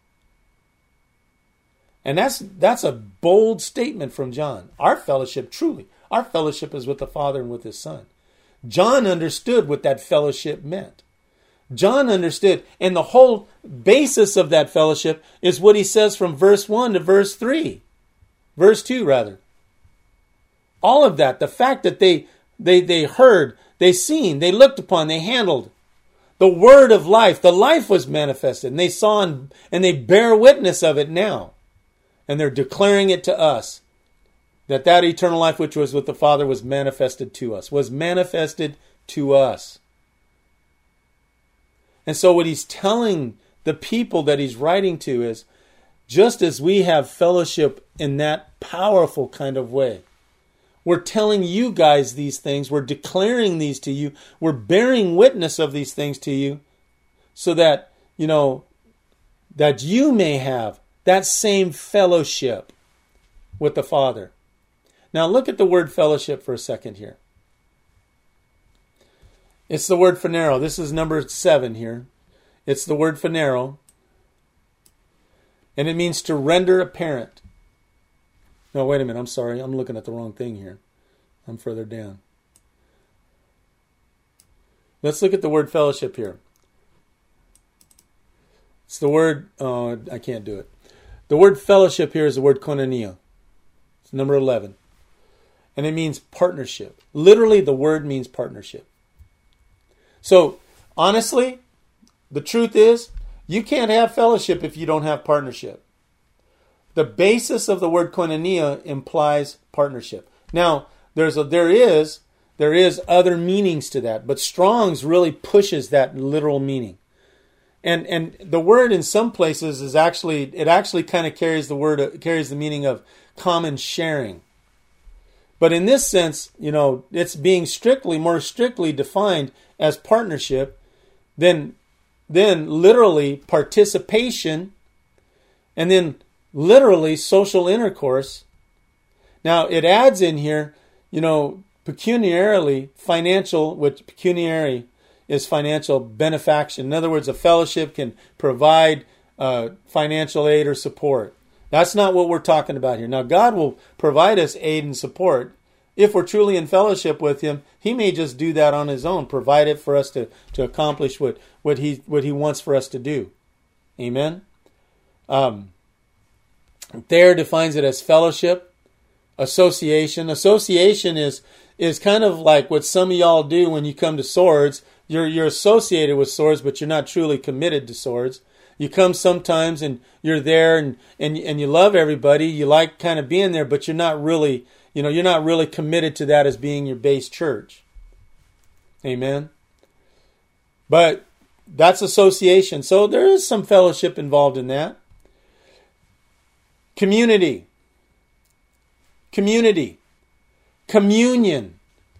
And that's that's a bold statement from John. Our fellowship, truly, our fellowship is with the Father and with his Son. John understood what that fellowship meant. John understood, and the whole basis of that fellowship is what he says from verse one to verse three. Verse two, rather. All of that, the fact that they they they heard, they seen, they looked upon, they handled. The word of life, the life was manifested, and they saw and, and they bear witness of it now. And they're declaring it to us, that that eternal life which was with the Father was manifested to us, was manifested to us. And so what he's telling the people that he's writing to is, just as we have fellowship in that powerful kind of way, we're telling you guys these things, we're declaring these to you, we're bearing witness of these things to you, so that, you know, that you may have that same fellowship with the Father. Now look at the word fellowship for a second here. It's the word phaneroo. This is number seven here. It's the word phaneroo. And it means to render apparent. No, wait a minute. I'm sorry. I'm looking at the wrong thing here. I'm further down. Let's look at the word fellowship here. It's the word, uh, I can't do it. The word fellowship here is the word koinonia. It's number eleven. And it means partnership. Literally, the word means partnership. So, honestly, the truth is, you can't have fellowship if you don't have partnership. The basis of the word koinonia implies partnership. Now, there's a, there is there is other meanings to that, but Strong's really pushes that literal meaning. And and the word in some places is actually it actually kind of carries the word carries the meaning of common sharing. But in this sense, you know, it's being strictly, more strictly defined as partnership than, then literally participation, and then literally social intercourse. Now, it adds in here, you know, pecuniarily, financial, which pecuniary is financial benefaction. In other words, a fellowship can provide uh, financial aid or support. That's not what we're talking about here. Now, God will provide us aid and support. If we're truly in fellowship with him, he may just do that on his own, provide it for us to, to accomplish what, what he what he wants for us to do. Amen? Um, Thayer defines it as fellowship, association. Association is is kind of like what some of y'all do when you come to Swords. You're you're associated with Swords, but you're not truly committed to Swords. You come sometimes and you're there and, and, and you love everybody. You like kind of being there, but you're not really, you know, you're not really committed to that as being your base church. Amen. But that's association. So there is some fellowship involved in that. Community. Community. Communion.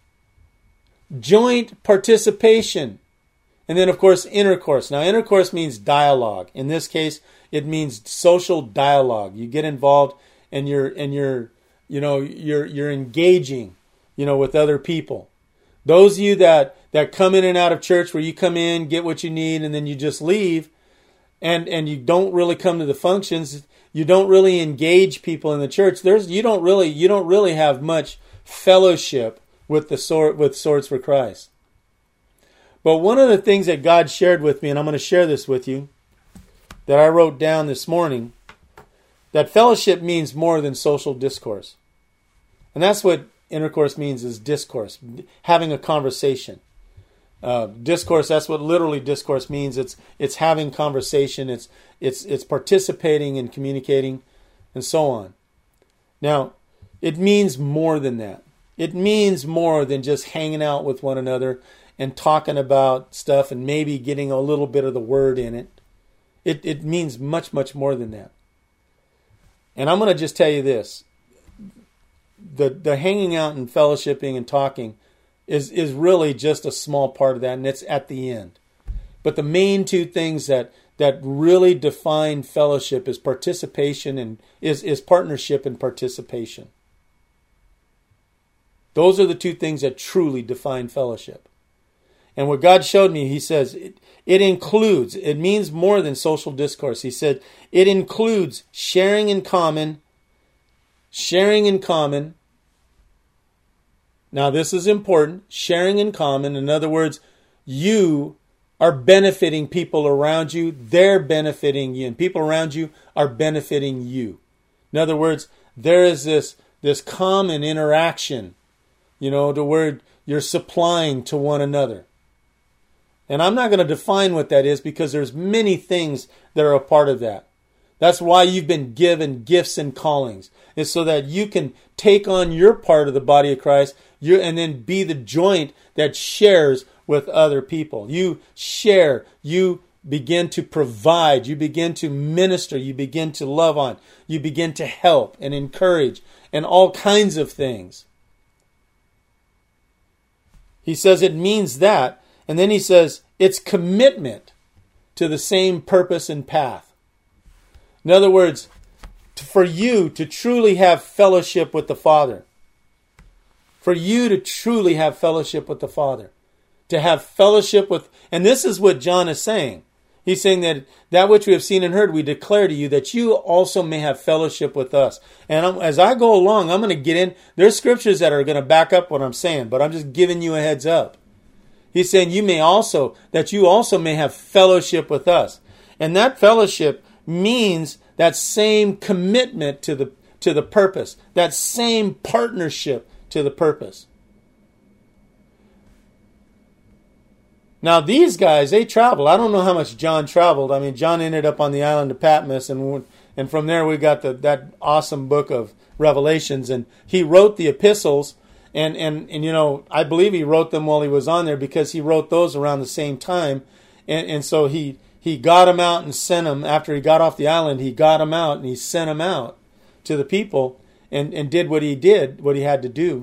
Joint participation. And then, of course, intercourse. Now, intercourse means dialogue. In this case, it means social dialogue. You get involved and you're and you're you know you're you're engaging, you know, with other people. Those of you that that come in and out of church, where you come in, get what you need, and then you just leave, and and you don't really come to the functions, you don't really engage people in the church. There's you don't really you don't really have much fellowship with the sword with Swords for Christ. But one of the things that God shared with me, and I'm going to share this with you, that I wrote down this morning, that fellowship means more than social discourse. And that's what intercourse means, is discourse, having a conversation. Uh, discourse, that's what literally discourse means. It's it's having conversation, it's it's it's participating and communicating, and so on. Now, it means more than that. It means more than just hanging out with one another and talking about stuff and maybe getting a little bit of the word in it. It it means much, much more than that. And I'm going to just tell you this. The the hanging out and fellowshipping and talking is, is really just a small part of that, and it's at the end. But the main two things that, that really define fellowship is participation and is, is partnership and participation. Those are the two things that truly define fellowship. And what God showed me, he says, it, it includes, it means more than social discourse. He said, it includes sharing in common, sharing in common. Now this is important, sharing in common. In other words, you are benefiting people around you, they're benefiting you, and people around you are benefiting you. In other words, there is this, this common interaction, you know, to where you're supplying to one another. And I'm not going to define what that is because there's many things that are a part of that. That's why you've been given gifts and callings. It's so that you can take on your part of the body of Christ you, and then be the joint that shares with other people. You share, you begin to provide, you begin to minister, you begin to love on, you begin to help and encourage and all kinds of things. He says it means that. And then he says, it's commitment to the same purpose and path. In other words, for you to truly have fellowship with the Father, for you to truly have fellowship with the Father, to have fellowship with, and this is what John is saying. He's saying that that which we have seen and heard, we declare to you that you also may have fellowship with us. And I'm, as I go along, I'm going to get in, there's scriptures that are going to back up what I'm saying, but I'm just giving you a heads up. He's saying you may also, that you also may have fellowship with us. And that fellowship means that same commitment to the, to the purpose, that same partnership to the purpose. Now these guys, they travel. I don't know how much John traveled. I mean, John ended up on the island of Patmos, and and from there we got the, that awesome book of Revelations, and he wrote the epistles. And, and, and, you know, I believe he wrote them while he was on there because he wrote those around the same time. And, and so he, he got them out and sent them. After he got off the island, he got them out and he sent them out to the people and, and did what he did, what he had to do.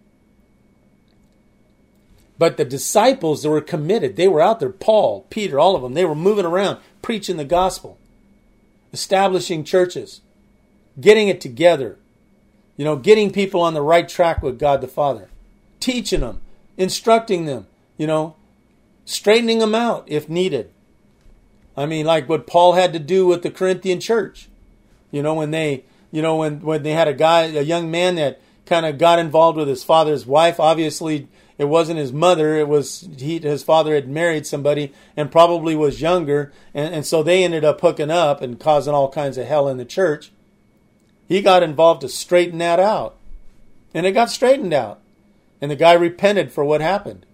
But the disciples that were committed, they were out there, Paul, Peter, all of them, they were moving around, preaching the gospel, establishing churches, getting it together. You know, getting people on the right track with God the Father. Teaching them. Instructing them. You know, straightening them out if needed. I mean, like what Paul had to do with the Corinthian church. You know, when they, you know, when, when they had a guy, a young man that kind of got involved with his father's wife. Obviously, it wasn't his mother. It was, he, his father had married somebody and probably was younger. And, and so they ended up hooking up and causing all kinds of hell in the church. He got involved to straighten that out. And it got straightened out. And the guy repented for what happened.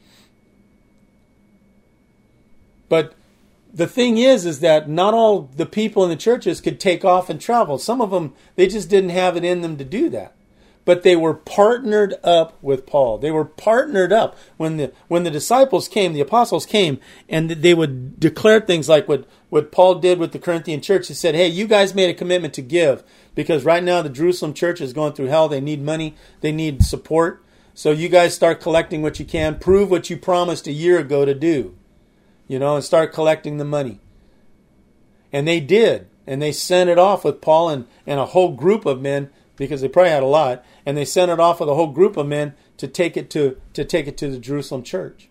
But the thing is, is that not all the people in the churches could take off and travel. Some of them, they just didn't have it in them to do that. But they were partnered up with Paul. They were partnered up. When the when the disciples came, the apostles came, and they would declare things like what, what Paul did with the Corinthian church. He said, hey, you guys made a commitment to give. Because right now the Jerusalem church is going through hell. They need money. They need support. So you guys start collecting what you can. Prove what you promised a year ago to do. You know, and start collecting the money. And they did. And they sent it off with Paul and, and a whole group of men, because they probably had a lot. And they sent it off with a whole group of men to take it to, to take it to the Jerusalem church.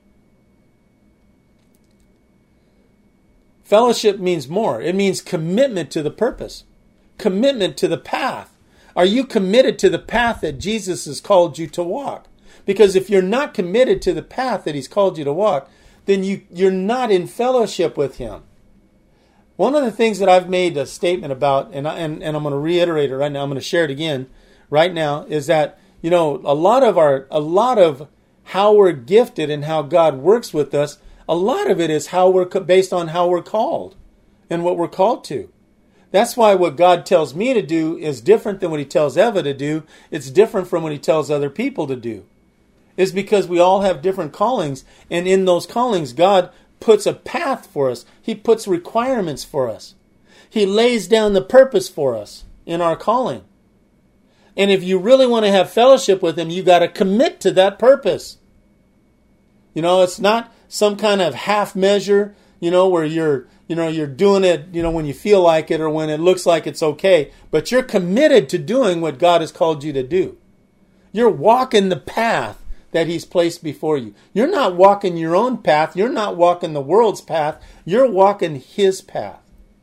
Fellowship means more. It means commitment to the purpose. Commitment to the path. Are you committed to the path that Jesus has called you to walk? Because if you're not committed to the path that he's called you to walk, then you, you're not in fellowship with him. One of the things that I've made a statement about, and, I, and, and I'm going to reiterate it right now, I'm going to share it again right now, is that, you know, a lot of our, a lot of how we're gifted and how God works with us, a lot of it is how we're based on how we're called and what we're called to. That's why what God tells me to do is different than what he tells Eva to do. It's different from what he tells other people to do. It's because we all have different callings, and in those callings, God puts a path for us. He puts requirements for us. He lays down the purpose for us in our calling. And if you really want to have fellowship with him, you got to commit to that purpose. You know, it's not some kind of half measure, you know, where you're, you know, you're doing it, you know, when you feel like it or when it looks like it's okay. But you're committed to doing what God has called you to do. You're walking the path that he's placed before you. You're not walking your own path. You're not walking the world's path. You're walking his path.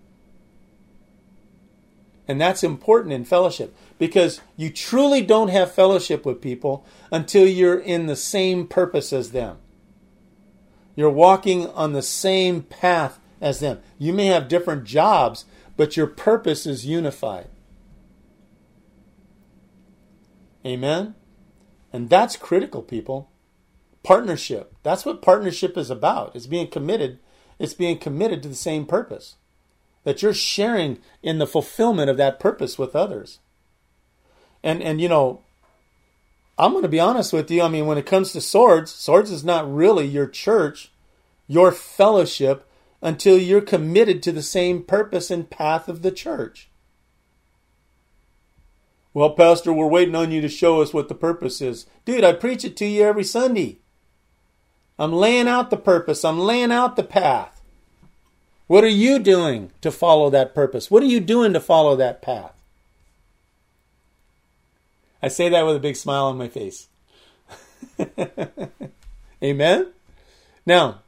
And that's important in fellowship, because you truly don't have fellowship with people until you're in the same purpose as them. You're walking on the same path as them. You may have different jobs, but your purpose is unified. Amen? And that's critical, people. Partnership. That's what partnership is about. It's being committed. It's being committed to the same purpose. That you're sharing in the fulfillment of that purpose with others. And, and you know, I'm going to be honest with you. I mean, when it comes to Swords, Swords is not really your church, your fellowship, until you're committed to the same purpose and path of the church. Well, Pastor, we're waiting on you to show us what the purpose is. Dude, I preach it to you every Sunday. I'm laying out the purpose. I'm laying out the path. What are you doing to follow that purpose? What are you doing to follow that path? I say that with a big smile on my face. Amen? Now,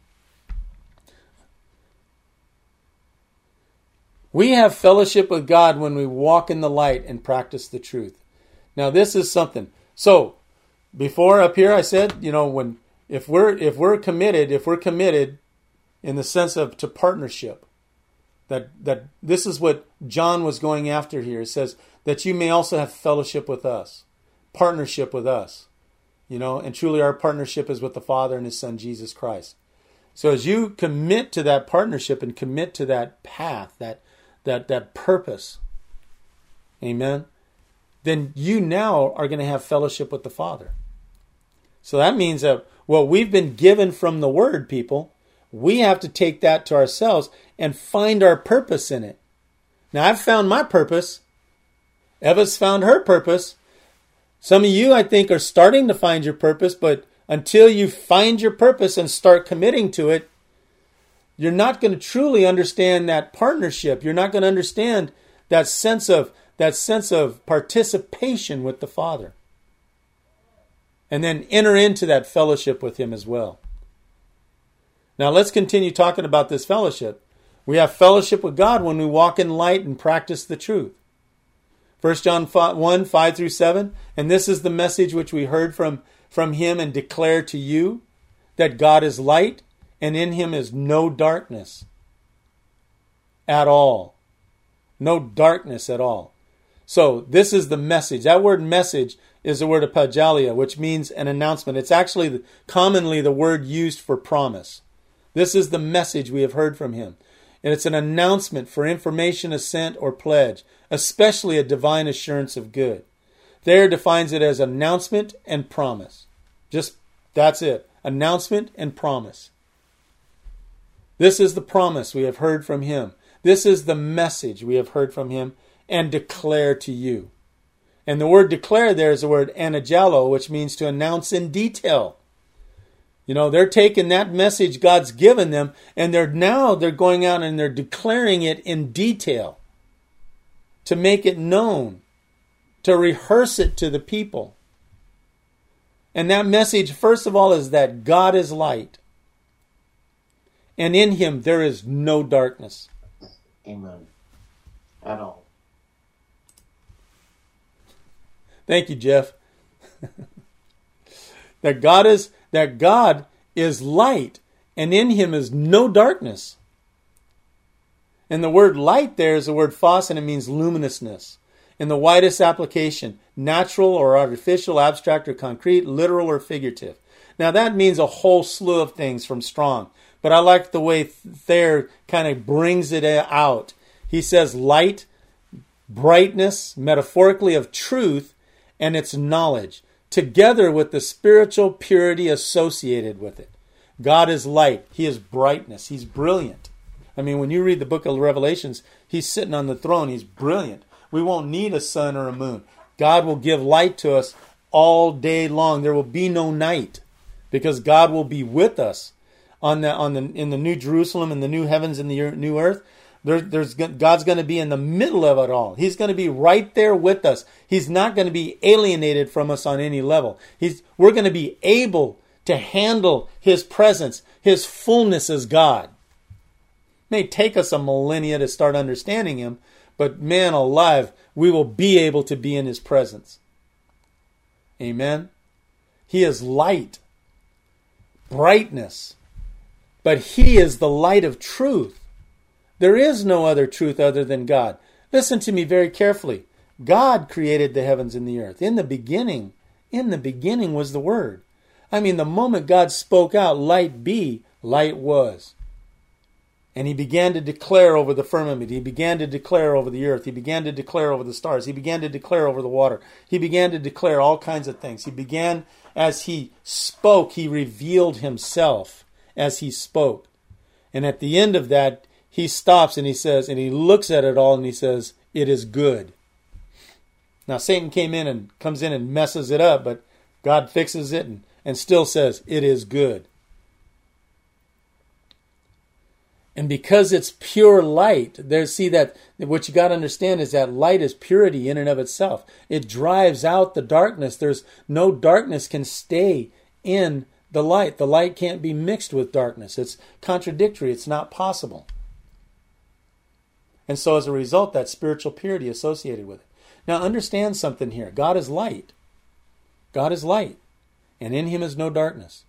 we have fellowship with God when we walk in the light and practice the truth. Now, this is something. So, before up here I said, you know, when if we're if we're committed, if we're committed in the sense of to partnership, that that this is what John was going after here. It says that you may also have fellowship with us, partnership with us, you know, and truly our partnership is with the Father and his Son, Jesus Christ. So as you commit to that partnership and commit to that path, that that that purpose, amen, then you now are going to have fellowship with the Father. So that means that what we've been given from the Word, people, we have to take that to ourselves and find our purpose in it. Now, I've found my purpose. Eva's found her purpose. Some of you, I think, are starting to find your purpose, but until you find your purpose and start committing to it, you're not going to truly understand that partnership. You're not going to understand that sense of that sense of participation with the Father. And then enter into that fellowship with him as well. Now let's continue talking about this fellowship. We have fellowship with God when we walk in light and practice the truth. First John one, five through seven. And this is the message which we heard from, from him and declare to you, that God is light, and in him is no darkness at all. No darkness at all. So this is the message. That word message is the word apagalia, which means an announcement. It's actually the, commonly the word used for promise. This is the message we have heard from him. And it's an announcement for information, assent, or pledge, especially a divine assurance of good. There defines it as announcement and promise. Just, that's it. Announcement and promise. This is the promise we have heard from him. This is the message we have heard from him and declare to you. And the word declare there is the word anagalo, which means to announce in detail. You know, they're taking that message God's given them, and they're now they're going out and they're declaring it in detail to make it known, to rehearse it to the people. And that message, first of all, is that God is light, and in him there is no darkness.
Amen. At all.
Thank you, Jeff. that God is that God is light, and in him is no darkness. And the word light there is the word phos, and it means luminousness. In the widest application, natural or artificial, abstract or concrete, literal or figurative. Now that means a whole slew of things from Strong. But I like the way Thayer kind of brings it out. He says light, brightness, metaphorically of truth, and its knowledge, together with the spiritual purity associated with it. God is light. He is brightness. He's brilliant. I mean, when you read the book of Revelations, he's sitting on the throne. He's brilliant. We won't need a sun or a moon. God will give light to us all day long. There will be no night because God will be with us on the on the in the New Jerusalem and the new heavens and the new earth. There, there's God's going to be in the middle of it all. He's going to be right there with us. He's not going to be alienated from us on any level. He's we're going to be able to handle His presence, His fullness as God. It may take us a millennia to start understanding Him, but man alive, we will be able to be in His presence. Amen. He is light, brightness, but He is the light of truth. There is no other truth other than God. Listen to me very carefully. God created the heavens and the earth. In the beginning, in the beginning was the Word. I mean, the moment God spoke out, light be, light was. And He began to declare over the firmament. He began to declare over the earth. He began to declare over the stars. He began to declare over the water. He began to declare all kinds of things. He began, as He spoke, He revealed Himself as He spoke. And at the end of that, He stops and He says, and He looks at it all and He says, it is good. Now, Satan came in and comes in and messes it up, but God fixes it and, and still says, it is good. And because it's pure light, there, see that what you got to understand is that light is purity in and of itself. It drives out the darkness. There's no darkness can stay in the light. The light can't be mixed with darkness. It's contradictory. It's not possible. And so as a result, that spiritual purity associated with it. Now understand something here. God is light. God is light. And in Him is no darkness.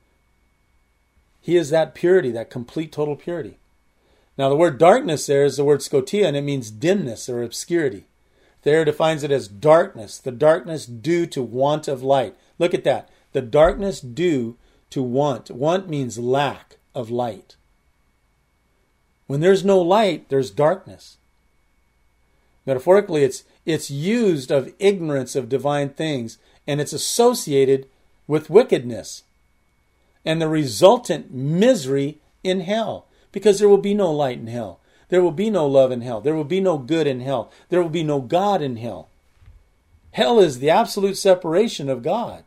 He is that purity, that complete total purity. Now the word darkness there is the word scotia, and it means dimness or obscurity. There defines it as darkness, the darkness due to want of light. Look at that. The darkness due to want. Want means lack of light. When there's no light, there's darkness. Metaphorically, it's it's used of ignorance of divine things, and it's associated with wickedness and the resultant misery in hell, because there will be no light in hell. There will be no love in hell. There will be no good in hell. There will be no God in hell. Hell is the absolute separation of God.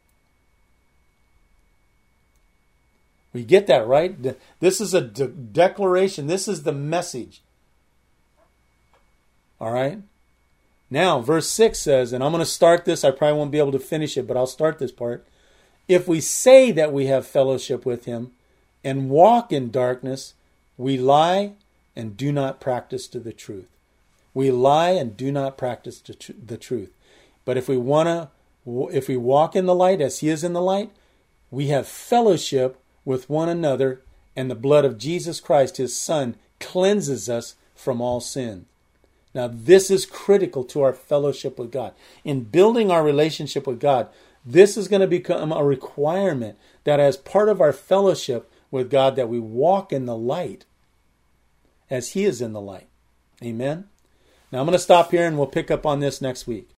We get that, right? This is a de- declaration. This is the message. All right? Now, verse six says, and I'm going to start this. I probably won't be able to finish it, but I'll start this part. If we say that we have fellowship with Him and walk in darkness, we lie and do not practice to the truth. We lie and do not practice to tr- the truth. But if we want to, if we walk in the light as He is in the light, we have fellowship with one another, and the blood of Jesus Christ, His Son, cleanses us from all sin. Now, this is critical to our fellowship with God. In building our relationship with God, this is going to become a requirement that as part of our fellowship with God, that we walk in the light as He is in the light. Amen? Now, I'm going to stop here and we'll pick up on this next week.